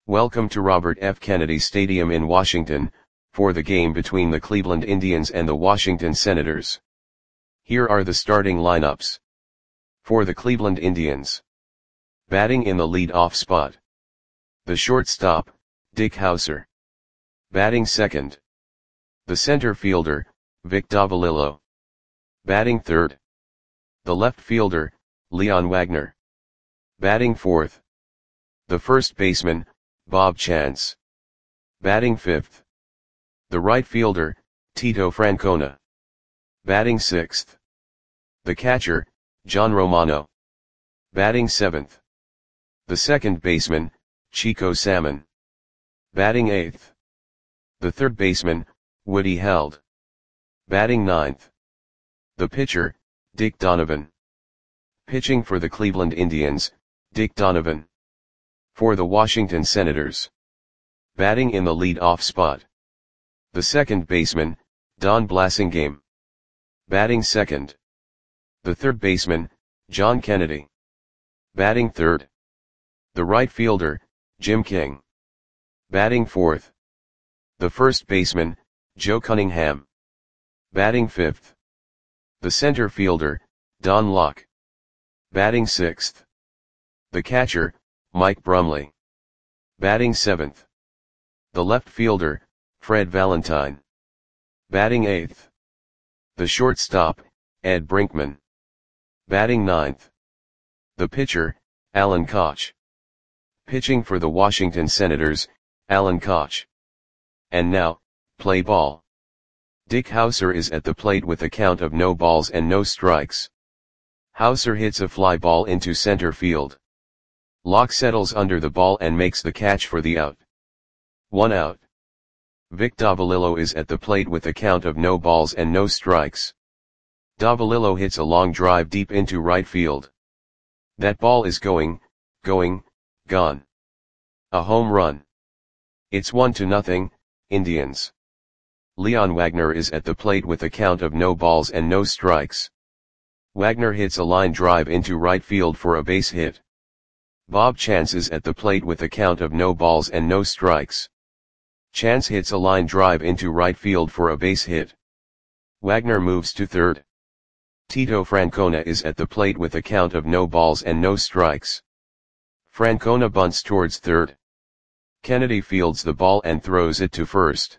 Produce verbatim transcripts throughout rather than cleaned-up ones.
Welcome to Robert F. Kennedy Stadium in Washington, for the game between the Cleveland Indians and the Washington Senators. Here are the starting lineups. For the Cleveland Indians. Batting in the lead-off spot. The shortstop, Dick Howser. Batting second. The center fielder, Vic Davalillo. Batting third. The left fielder, Leon Wagner. Batting fourth. The first baseman, Bob Chance. Batting fifth. The right fielder, Tito Francona. Batting sixth. The catcher, John Romano. Batting seventh. The second baseman, Chico Salmon. Batting eighth. The third baseman, Woody Held. Batting ninth. The pitcher, Dick Donovan. Pitching for the Cleveland Indians, Dick Donovan. For the Washington Senators. Batting in the lead-off spot. The second baseman, Don Blasingame. Batting second. The third baseman, John Kennedy. Batting third. The right fielder, Jim King. Batting fourth. The first baseman, Joe Cunningham. Batting fifth. The center fielder, Don Locke. Batting sixth. The catcher, Mike Brumley. Batting seventh. The left fielder, Fred Valentine. Batting eighth. The shortstop, Ed Brinkman. Batting ninth. The pitcher, Alan Koch. Pitching for the Washington Senators, Alan Koch. And now, play ball. Dick Howser is at the plate with a count of no balls and no strikes. Howser hits a fly ball into center field. Locke settles under the ball and makes the catch for the out. One out. Vic Davalillo is at the plate with a count of no balls and no strikes. Davalillo hits a long drive deep into right field. That ball is going, going, gone. A home run. It's one to nothing, Indians. Leon Wagner is at the plate with a count of no balls and no strikes. Wagner hits a line drive into right field for a base hit. Bob Chance is at the plate with a count of no balls and no strikes. Chance hits a line drive into right field for a base hit. Wagner moves to third. Tito Francona is at the plate with a count of no balls and no strikes. Francona bunts towards third. Kennedy fields the ball and throws it to first.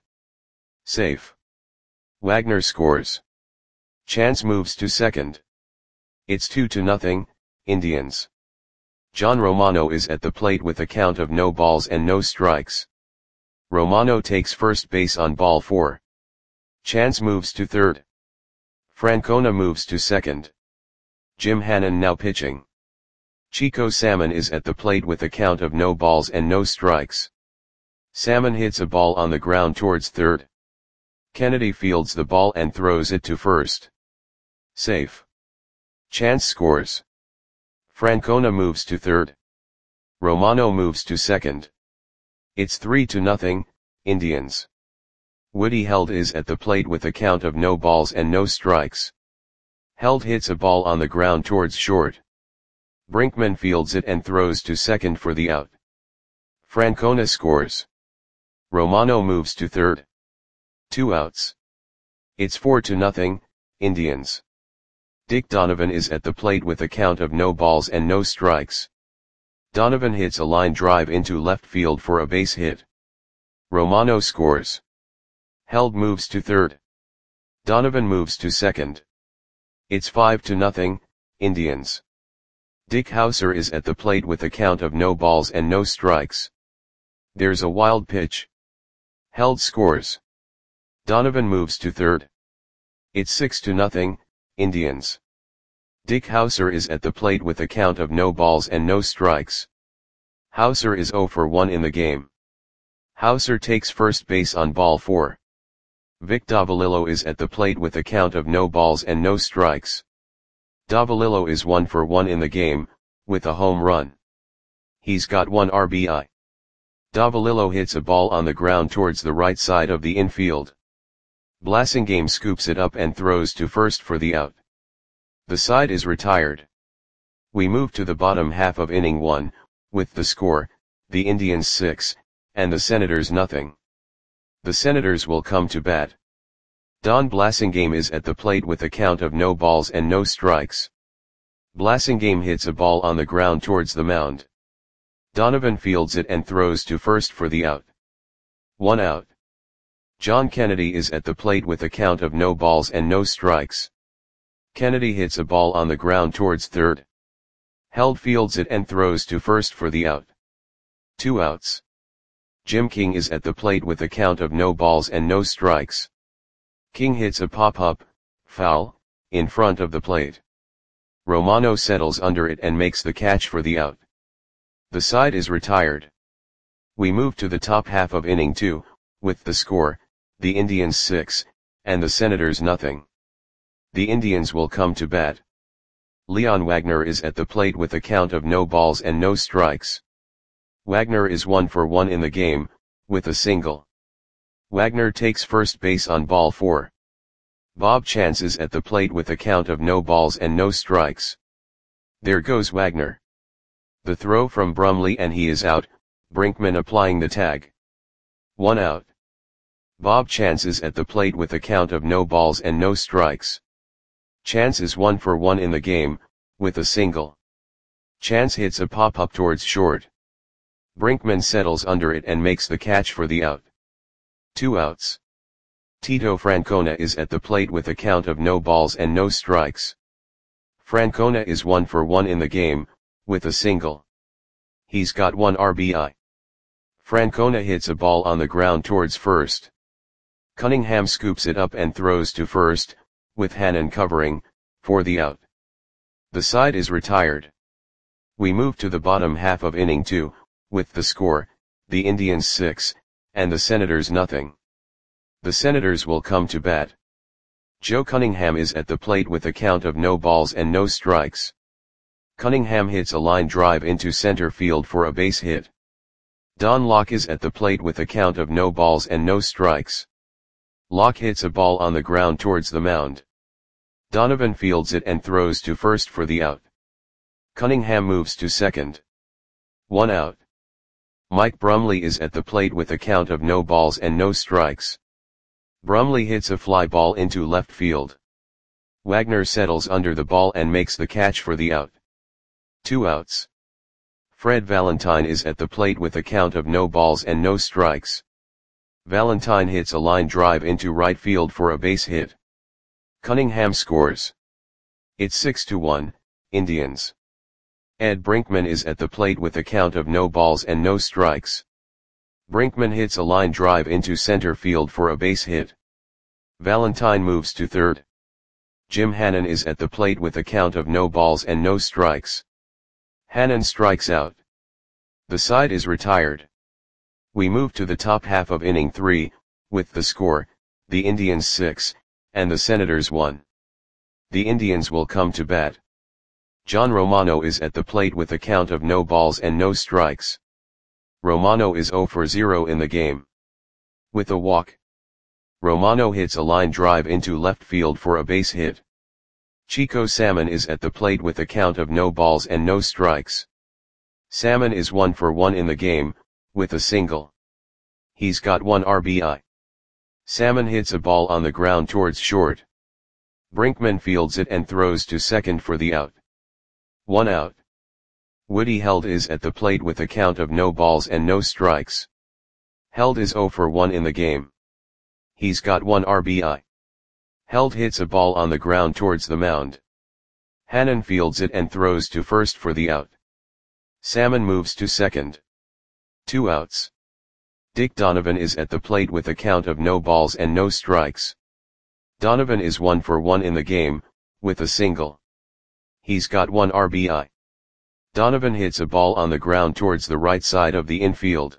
Safe. Wagner scores. Chance moves to second. It's two to nothing, Indians. John Romano is at the plate with a count of no balls and no strikes. Romano takes first base on ball four. Chance moves to third. Francona moves to second. Jim Hannon now pitching. Chico Salmon is at the plate with a count of no balls and no strikes. Salmon hits a ball on the ground towards third. Kennedy fields the ball and throws it to first. Safe. Chance scores. Francona moves to third. Romano moves to second. It's three to nothing, Indians. Woody Held is at the plate with a count of no balls and no strikes. Held hits a ball on the ground towards short. Brinkman fields it and throws to second for the out. Francona scores. Romano moves to third. Two outs. It's four to nothing, Indians. Dick Donovan is at the plate with a count of no balls and no strikes. Donovan hits a line drive into left field for a base hit. Romano scores. Held moves to third. Donovan moves to second. It's five to nothing, Indians. Dick Howser is at the plate with a count of no balls and no strikes. There's a wild pitch. Held scores. Donovan moves to third. It's six to nothing, Indians. Dick Howser is at the plate with a count of no balls and no strikes. Howser is zero for one in the game. Howser takes first base on ball four. Vic Davalillo is at the plate with a count of no balls and no strikes. Davalillo is one for one in the game, with a home run. He's got one R B I. Davalillo hits a ball on the ground towards the right side of the infield. Blasingame scoops it up and throws to first for the out. The side is retired. We move to the bottom half of inning one, with the score, the Indians six, and the Senators nothing. The Senators will come to bat. Don Blasingame is at the plate with a count of no balls and no strikes. Blasingame hits a ball on the ground towards the mound. Donovan fields it and throws to first for the out. One out. John Kennedy is at the plate with a count of no balls and no strikes. Kennedy hits a ball on the ground towards third. Held fields it and throws to first for the out. Two outs. Jim King is at the plate with a count of no balls and no strikes. King hits a pop-up, foul, in front of the plate. Romano settles under it and makes the catch for the out. The side is retired. We move to the top half of inning two, with the score, the Indians six, and the Senators nothing. The Indians will come to bat. Leon Wagner is at the plate with a count of no balls and no strikes. Wagner is one for one in the game, with a single. Wagner takes first base on ball four. Bob Chance is at the plate with a count of no balls and no strikes. There goes Wagner. The throw from Brumley and he is out, Brinkman applying the tag. One out. Bob Chance is at the plate with a count of no balls and no strikes. Chance is one for one in the game, with a single. Chance hits a pop-up towards short. Brinkman settles under it and makes the catch for the out. Two outs. Tito Francona is at the plate with a count of no balls and no strikes. Francona is one for one in the game, with a single. He's got one R B I. Francona hits a ball on the ground towards first. Cunningham scoops it up and throws to first, with Hannon covering, for the out. The side is retired. We move to the bottom half of inning two, with the score, the Indians six, and the Senators nothing. The Senators will come to bat. Joe Cunningham is at the plate with a count of no balls and no strikes. Cunningham hits a line drive into center field for a base hit. Don Locke is at the plate with a count of no balls and no strikes. Locke hits a ball on the ground towards the mound. Donovan fields it and throws to first for the out. Cunningham moves to second. One out. Mike Brumley is at the plate with a count of no balls and no strikes. Brumley hits a fly ball into left field. Wagner settles under the ball and makes the catch for the out. Two outs. Fred Valentine is at the plate with a count of no balls and no strikes. Valentine hits a line drive into right field for a base hit. Cunningham scores. It's six to one, Indians. Ed Brinkman is at the plate with a count of no balls and no strikes. Brinkman hits a line drive into center field for a base hit. Valentine moves to third. Jim Hannon is at the plate with a count of no balls and no strikes. Hannon strikes out. The side is retired. We move to the top half of inning three, with the score, the Indians six, and the Senators one. The Indians will come to bat. John Romano is at the plate with a count of no balls and no strikes. Romano is zero for zero in the game. With a walk. Romano hits a line drive into left field for a base hit. Chico Salmon is at the plate with a count of no balls and no strikes. Salmon is one for one in the game, with a single. He's got one R B I. Salmon hits a ball on the ground towards short. Brinkman fields it and throws to second for the out. One out. Woody Held is at the plate with a count of no balls and no strikes. Held is zero for one in the game. He's got one R B I. Held hits a ball on the ground towards the mound. Hannon fields it and throws to first for the out. Salmon moves to second. Two outs. Dick Donovan is at the plate with a count of no balls and no strikes. Donovan is one for one in the game, with a single. He's got one R B I. Donovan hits a ball on the ground towards the right side of the infield.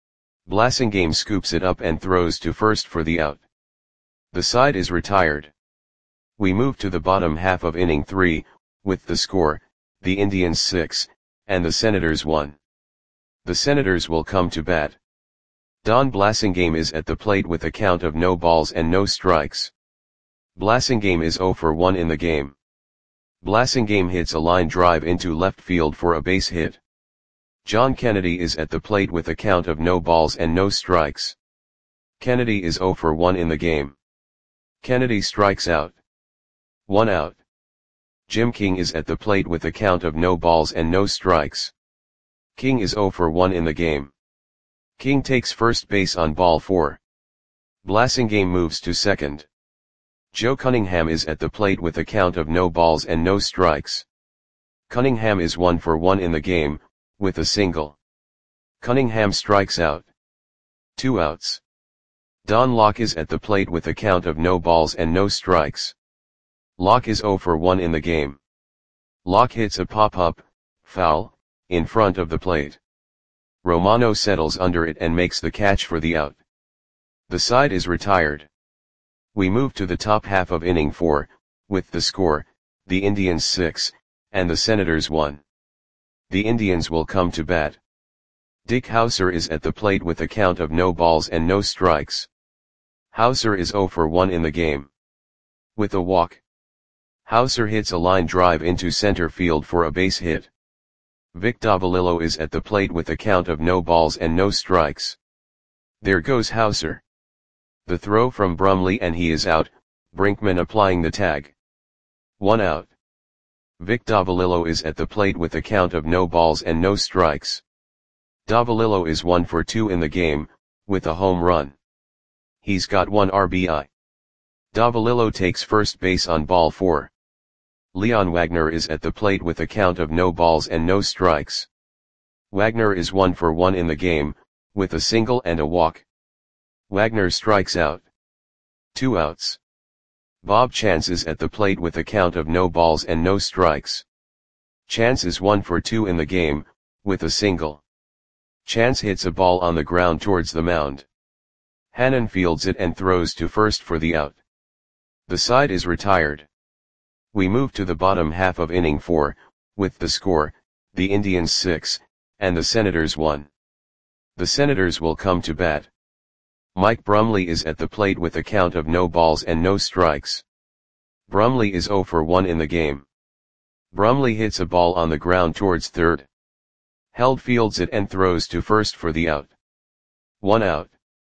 Blasingame scoops it up and throws to first for the out. The side is retired. We move to the bottom half of inning three, with the score, the Indians six, and the Senators one. The Senators will come to bat. Don Blasingame is at the plate with a count of no balls and no strikes. Blasingame is zero for one in the game. Blasingame hits a line drive into left field for a base hit. John Kennedy is at the plate with a count of no balls and no strikes. Kennedy is zero for one in the game. Kennedy strikes out. One out. Jim King is at the plate with a count of no balls and no strikes. King is zero for one in the game. King takes first base on ball four. Blasingame moves to second. Joe Cunningham is at the plate with a count of no balls and no strikes. Cunningham is one for one in the game, with a single. Cunningham strikes out. Two outs. Don Locke is at the plate with a count of no balls and no strikes. Locke is zero for one in the game. Locke hits a pop-up, foul, in front of the plate. Romano settles under it and makes the catch for the out. The side is retired. We move to the top half of inning four, with the score, the Indians six, and the Senators one. The Indians will come to bat. Dick Hauser is at the plate with a count of no balls and no strikes. Hauser is zero for one in the game. With a walk. Hauser hits a line drive into center field for a base hit. Vic Davalillo is at the plate with a count of no balls and no strikes. There goes Hauser. The throw from Brumley and he is out, Brinkman applying the tag. One out. Vic Davalillo is at the plate with a count of no balls and no strikes. Davalillo is one for two in the game, with a home run. He's got one R B I. Davalillo takes first base on ball four. Leon Wagner is at the plate with a count of no balls and no strikes. Wagner is one for one in the game, with a single and a walk. Wagner strikes out. Two outs. Bob Chance is at the plate with a count of no balls and no strikes. Chance is one for two in the game, with a single. Chance hits a ball on the ground towards the mound. Hannon fields it and throws to first for the out. The side is retired. We move to the bottom half of inning four, with the score, the Indians six, and the Senators one. The Senators will come to bat. Mike Brumley is at the plate with a count of no balls and no strikes. Brumley is zero for one in the game. Brumley hits a ball on the ground towards third. Held fields it and throws to first for the out. One out.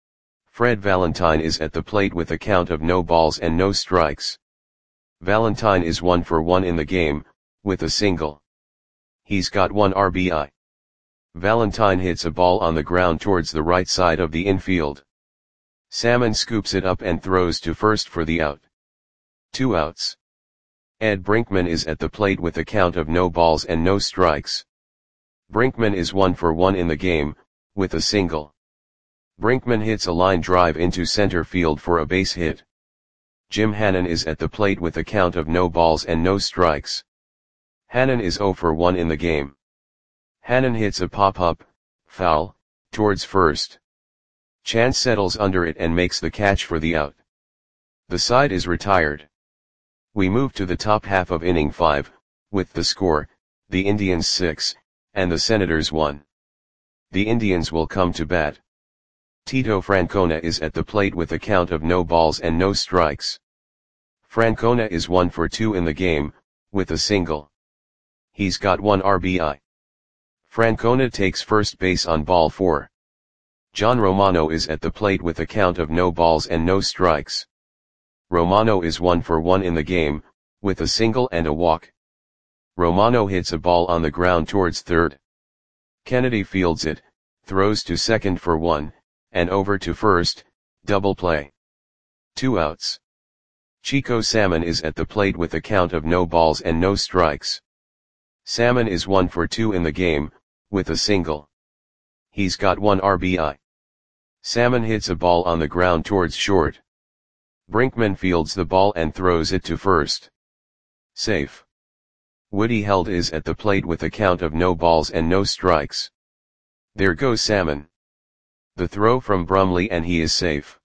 Fred Valentine is at the plate with a count of no balls and no strikes. Valentine is one for one in the game, with a single. He's got one R B I. Valentine hits a ball on the ground towards the right side of the infield. Salmon scoops it up and throws to first for the out. Two outs. Ed Brinkman is at the plate with a count of no balls and no strikes. Brinkman is one for one in the game, with a single. Brinkman hits a line drive into center field for a base hit. Jim Hannon is at the plate with a count of no balls and no strikes. Hannon is zero for one in the game. Hannon hits a pop-up, foul, towards first. Chance settles under it and makes the catch for the out. The side is retired. We move to the top half of inning five, with the score, the Indians six, and the Senators one. The Indians will come to bat. Tito Francona is at the plate with a count of no balls and no strikes. Francona is one for two in the game, with a single. He's got one R B I. Francona takes first base on ball four. John Romano is at the plate with a count of no balls and no strikes. Romano is one for one in the game, with a single and a walk. Romano hits a ball on the ground towards third. Kennedy fields it, throws to second for one, and over to first, double play. Two outs. Chico Salmon is at the plate with a count of no balls and no strikes. Salmon is one for two in the game, with a single. He's got one R B I. Salmon hits a ball on the ground towards short. Brinkman fields the ball and throws it to first. Safe. Woody Held is at the plate with a count of no balls and no strikes. There goes Salmon. The throw from Brumley and he is safe.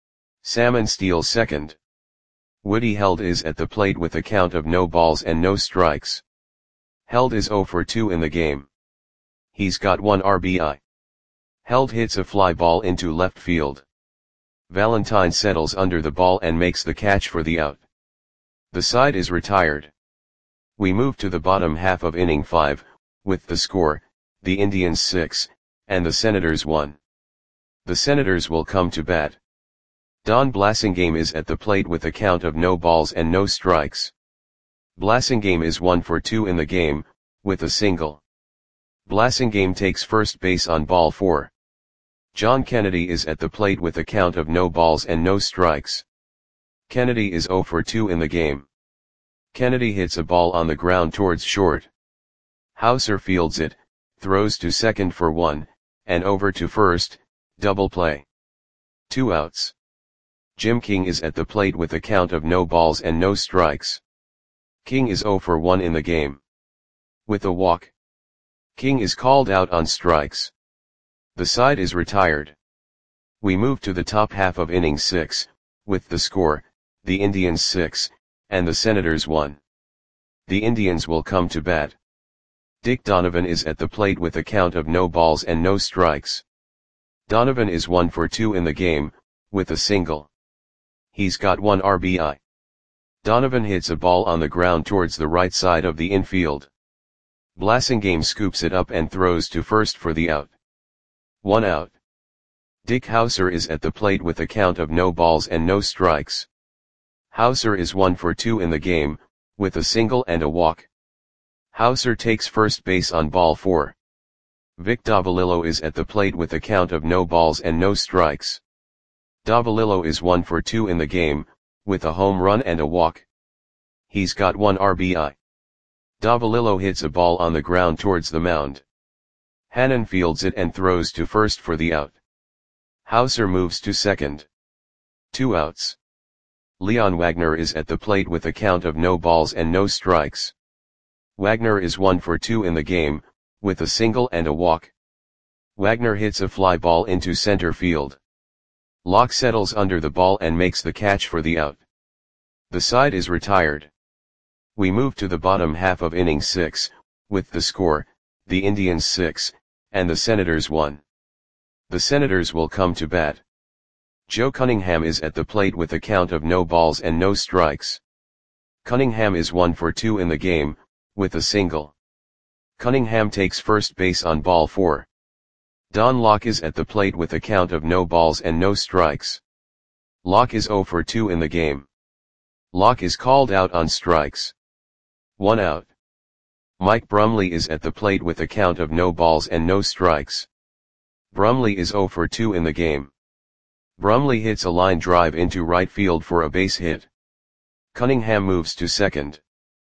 Salmon steals second. Woody Held is at the plate with a count of no balls and no strikes. Held is zero for two in the game. He's got one R B I. Held hits a fly ball into left field. Valentine settles under the ball and makes the catch for the out. The side is retired. We move to the bottom half of inning five, with the score, the Indians six, and the Senators one. The Senators will come to bat. Don Blasingame is at the plate with a count of no balls and no strikes. Blasingame is one for two in the game, with a single. Blasingame takes first base on ball four. John Kennedy is at the plate with a count of no balls and no strikes. Kennedy is zero for two in the game. Kennedy hits a ball on the ground towards short. Hauser fields it, throws to second for one, and over to first, double play. Two outs. Jim King is at the plate with a count of no balls and no strikes. King is zero for one in the game. With a walk. King is called out on strikes. The side is retired. We move to the top half of inning six, with the score, the Indians six, and the Senators one. The Indians will come to bat. Dick Donovan is at the plate with a count of no balls and no strikes. Donovan is one for two in the game, with a single. He's got one R B I. Donovan hits a ball on the ground towards the right side of the infield. Blasingame scoops it up and throws to first for the out. One out. Dick Hauser is at the plate with a count of no balls and no strikes. Hauser is one for two in the game, with a single and a walk. Hauser takes first base on ball four. Vic Davalillo is at the plate with a count of no balls and no strikes. Davalillo is one for two in the game, with a home run and a walk. He's got one R B I. Davalillo hits a ball on the ground towards the mound. Hannon fields it and throws to first for the out. Hauser moves to second. Two outs. Leon Wagner is at the plate with a count of no balls and no strikes. Wagner is one for two in the game, with a single and a walk. Wagner hits a fly ball into center field. Locke settles under the ball and makes the catch for the out. The side is retired. We move to the bottom half of inning six, with the score, the Indians six, and the Senators one. The Senators will come to bat. Joe Cunningham is at the plate with a count of no balls and no strikes. Cunningham is one for two in the game, with a single. Cunningham takes first base on ball four. Don Locke is at the plate with a count of no balls and no strikes. Locke is zero for two in the game. Locke is called out on strikes. One out. Mike Brumley is at the plate with a count of no balls and no strikes. Brumley is zero for two in the game. Brumley hits a line drive into right field for a base hit. Cunningham moves to second.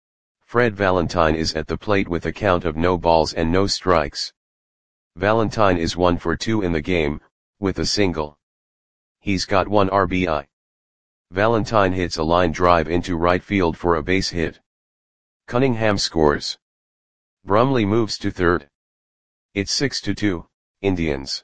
Fred Valentine is at the plate with a count of no balls and no strikes. Valentine is one for two in the game, with a single. He's got one R B I. Valentine hits a line drive into right field for a base hit. Cunningham scores. Brumley moves to third. It's six to two, Indians.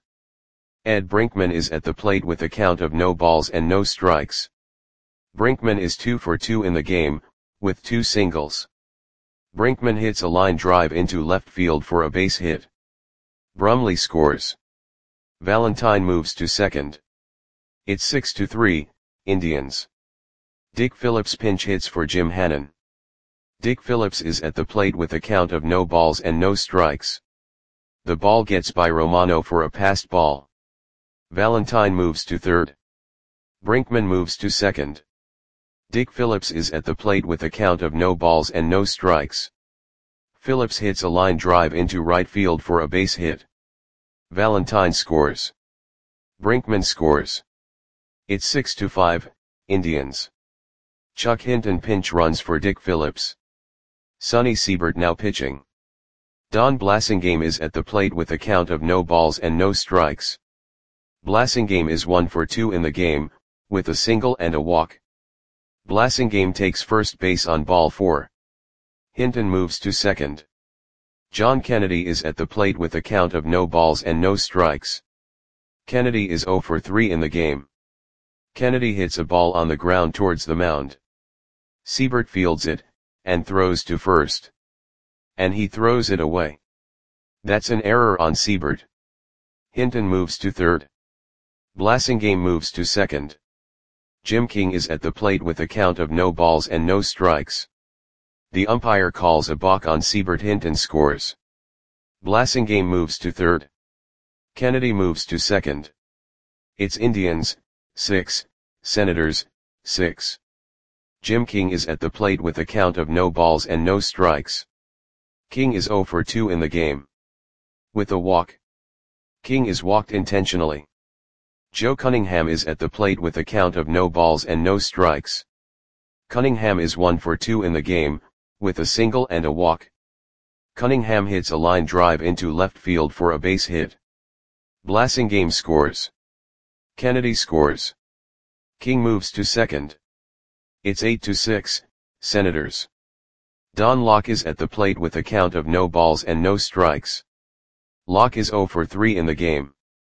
Ed Brinkman is at the plate with a count of no balls and no strikes. Brinkman is two for two in the game, with two singles. Brinkman hits a line drive into left field for a base hit. Brumley scores. Valentine moves to second. It's six to three, Indians. Dick Phillips pinch hits for Jim Hannon. Dick Phillips is at the plate with a count of no balls and no strikes. The ball gets by Romano for a passed ball. Valentine moves to third. Brinkman moves to second. Dick Phillips is at the plate with a count of no balls and no strikes. Phillips hits a line drive into right field for a base hit. Valentine scores. Brinkman scores. It's six to five, Indians. Chuck Hinton pinch runs for Dick Phillips. Sonny Siebert now pitching. Don Blasingame is at the plate with a count of no balls and no strikes. Blasingame is one for two in the game, with a single and a walk. Blasingame takes first base on ball four. Hinton moves to second. John Kennedy is at the plate with a count of no balls and no strikes. Kennedy is zero for three in the game. Kennedy hits a ball on the ground towards the mound. Siebert fields it, and throws to first. And he throws it away. That's an error on Siebert. Hinton moves to third. Blasingame moves to second. Jim King is at the plate with a count of no balls and no strikes. The umpire calls a balk on Siebert. Hinton scores. Blasingame moves to third. Kennedy moves to second. It's Indians, six, Senators, six. Jim King is at the plate with a count of no balls and no strikes. King is zero for two in the game. With a walk. King is walked intentionally. Joe Cunningham is at the plate with a count of no balls and no strikes. Cunningham is one for two in the game, with a single and a walk. Cunningham hits a line drive into left field for a base hit. Blasingame scores. Kennedy scores. King moves to second. It's eight to six, Senators. Don Locke is at the plate with a count of no balls and no strikes. Locke is zero for three in the game.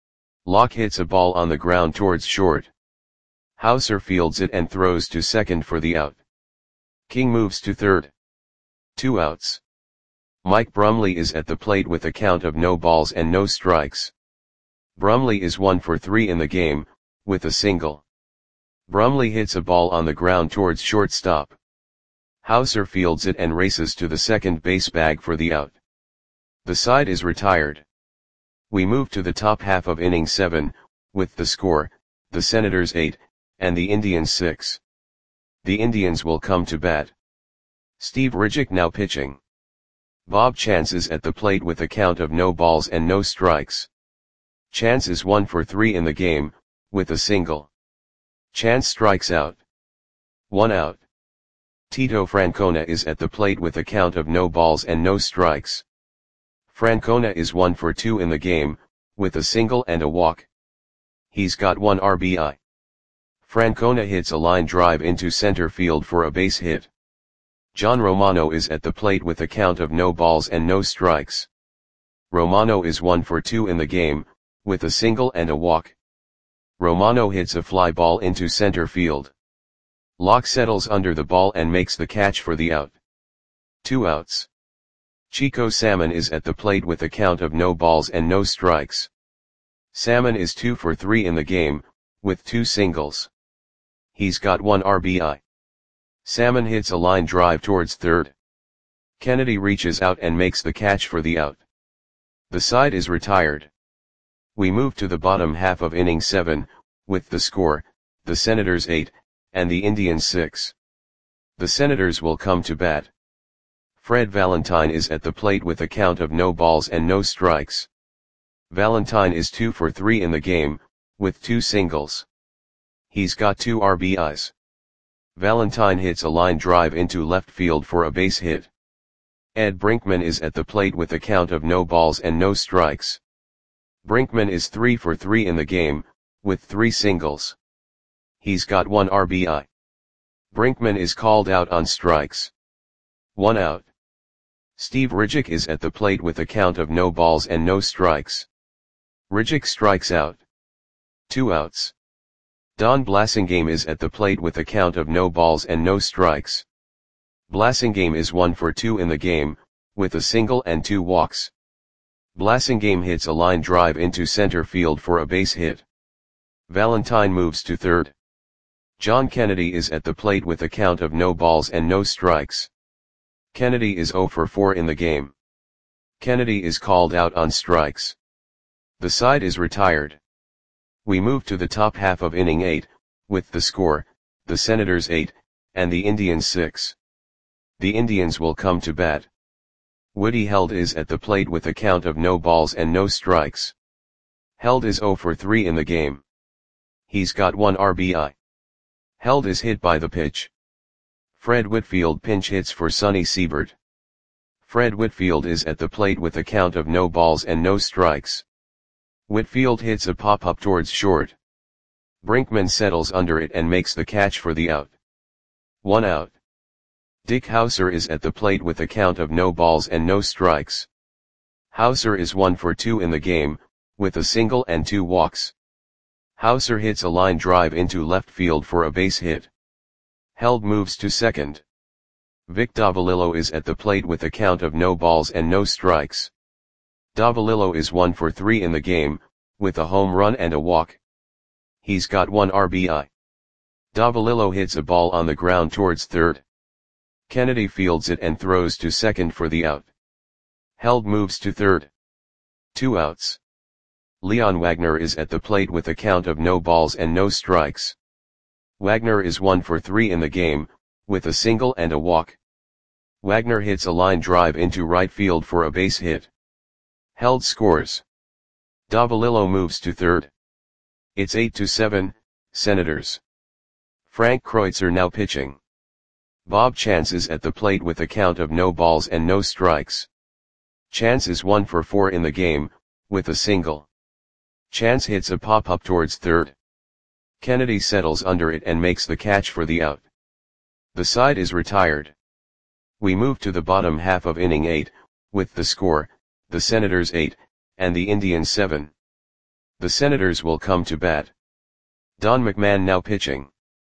Locke hits a ball on the ground towards short. Hauser fields it and throws to second for the out. King moves to third. Two outs. Mike Brumley is at the plate with a count of no balls and no strikes. Brumley is one for three in the game, with a single. Brumley hits a ball on the ground towards shortstop. Hauser fields it and races to the second base bag for the out. The side is retired. We move to the top half of inning seven, with the score, the Senators eight, and the Indians six. The Indians will come to bat. Steve Ridgick now pitching. Bob Chance is at the plate with a count of no balls and no strikes. Chance is one for three in the game, with a single. Chance strikes out. One out. Tito Francona is at the plate with a count of no balls and no strikes. Francona is one for two in the game, with a single and a walk. He's got one R B I. Francona hits a line drive into center field for a base hit. John Romano is at the plate with a count of no balls and no strikes. Romano is one for two in the game, with a single and a walk. Romano hits a fly ball into center field. Locke settles under the ball and makes the catch for the out. Two outs. Chico Salmon is at the plate with a count of no balls and no strikes. Salmon is two for three in the game, with two singles. He's got one R B I. Salmon hits a line drive towards third. Kennedy reaches out and makes the catch for the out. The side is retired. We move to the bottom half of inning seven, with the score, the Senators eight, and the Indians six. The Senators will come to bat. Fred Valentine is at the plate with a count of no balls and no strikes. Valentine is two for three in the game, with two singles. He's got two R B Is. Valentine hits a line drive into left field for a base hit. Ed Brinkman is at the plate with a count of no balls and no strikes. Brinkman is three for three in the game, with three singles. He's got one R B I. Brinkman is called out on strikes. One out. Steve Ridgick is at the plate with a count of no balls and no strikes. Ridgick strikes out. Two outs. Don Blasingame is at the plate with a count of no balls and no strikes. Blasingame is one for two in the game, with a single and two walks. Blasingame hits a line drive into center field for a base hit. Valentine moves to third. John Kennedy is at the plate with a count of no balls and no strikes. Kennedy is zero for four in the game. Kennedy is called out on strikes. The side is retired. We move to the top half of inning eight, with the score, the Senators eight, and the Indians six. The Indians will come to bat. Woody Held is at the plate with a count of no balls and no strikes. Held is zero for three in the game. He's got one R B I. Held is hit by the pitch. Fred Whitfield pinch hits for Sonny Siebert. Fred Whitfield is at the plate with a count of no balls and no strikes. Whitfield hits a pop-up towards short. Brinkman settles under it and makes the catch for the out. One out. Dick Hauser is at the plate with a count of no balls and no strikes. Hauser is one for two in the game, with a single and two walks. Hauser hits a line drive into left field for a base hit. Held moves to second. Vic Davalillo is at the plate with a count of no balls and no strikes. Davalillo is one for three in the game, with a home run and a walk. He's got one R B I. Davalillo hits a ball on the ground towards third. Kennedy fields it and throws to second for the out. Held moves to third. Two outs. Leon Wagner is at the plate with a count of no balls and no strikes. Wagner is one for three in the game, with a single and a walk. Wagner hits a line drive into right field for a base hit. Held scores. Davalillo moves to third. It's eight to seven, Senators. Frank Kreutzer now pitching. Bob Chance is at the plate with a count of no balls and no strikes. Chance is one for four in the game, with a single. Chance hits a pop-up towards third. Kennedy settles under it and makes the catch for the out. The side is retired. We move to the bottom half of inning eight, with the score, the Senators eight, and the Indians seven. The Senators will come to bat. Don McMahon now pitching.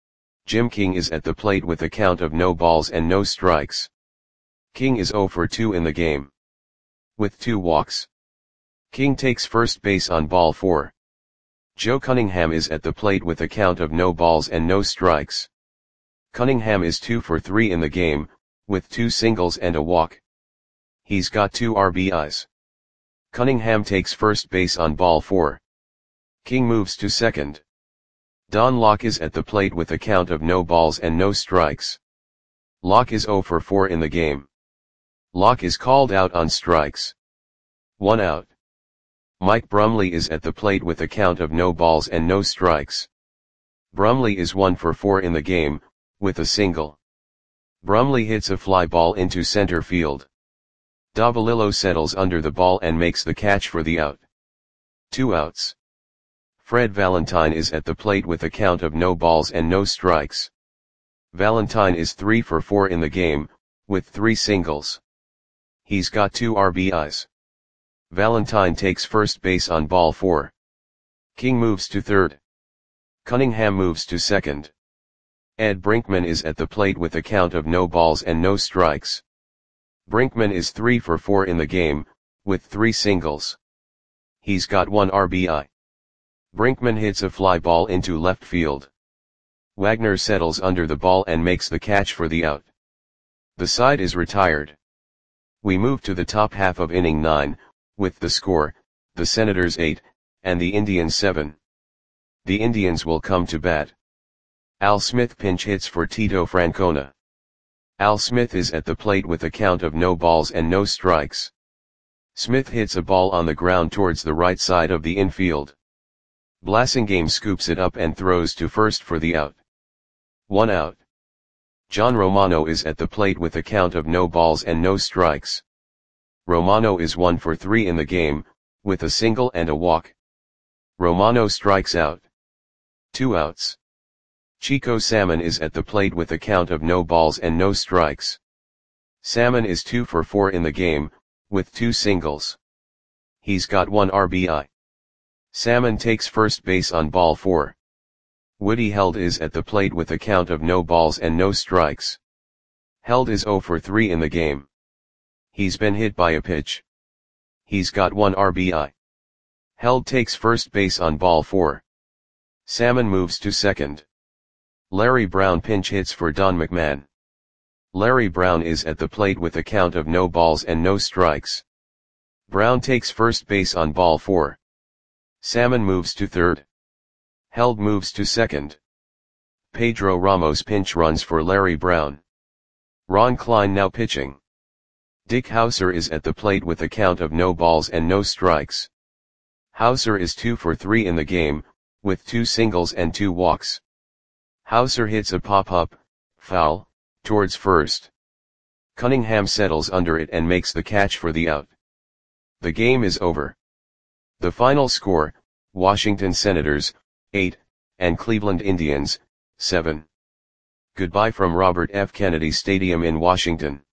Jim King is at the plate with a count of no balls and no strikes. King is zero for two in the game. With two walks. King takes first base on ball four. Joe Cunningham is at the plate with a count of no balls and no strikes. Cunningham is two for three in the game, with two singles and a walk. He's got two R B Is. Cunningham takes first base on ball four. King moves to second. Don Locke is at the plate with a count of no balls and no strikes. Locke is zero for four in the game. Locke is called out on strikes. One out. Mike Brumley is at the plate with a count of no balls and no strikes. Brumley is one for four in the game, with a single. Brumley hits a fly ball into center field. Davalillo settles under the ball and makes the catch for the out. Two outs. Fred Valentine is at the plate with a count of no balls and no strikes. Valentine is three for four in the game, with three singles. He's got two R B Is. Valentine takes first base on ball four. King moves to third. Cunningham moves to second. Ed Brinkman is at the plate with a count of no balls and no strikes. Brinkman is three for four in the game, with three singles. He's got one R B I. Brinkman hits a fly ball into left field. Wagner settles under the ball and makes the catch for the out. The side is retired. We move to the top half of inning nine, with the score, the Senators eight, and the Indians seven. The Indians will come to bat. Al Smith pinch hits for Tito Francona. Al Smith is at the plate with a count of no balls and no strikes. Smith hits a ball on the ground towards the right side of the infield. Blasingame scoops it up and throws to first for the out. One out. John Romano is at the plate with a count of no balls and no strikes. Romano is one for three in the game, with a single and a walk. Romano strikes out. Two outs. Chico Salmon is at the plate with a count of no balls and no strikes. Salmon is two for four in the game, with two singles. He's got one R B I. Salmon takes first base on ball four. Woody Held is at the plate with a count of no balls and no strikes. Held is zero for three in the game. He's been hit by a pitch. He's got one R B I. Held takes first base on ball four. Salmon moves to second. Larry Brown pinch hits for Don McMahon. Larry Brown is at the plate with a count of no balls and no strikes. Brown takes first base on ball four. Salmon moves to third. Held moves to second. Pedro Ramos pinch runs for Larry Brown. Ron Klein now pitching. Dick Hauser is at the plate with a count of no balls and no strikes. Hauser is two for three in the game, with two singles and two walks. Hauser hits a pop-up, foul, towards first. Cunningham settles under it and makes the catch for the out. The game is over. The final score, Washington Senators, eight, and Cleveland Indians, seven. Goodbye from Robert F. Kennedy Stadium in Washington.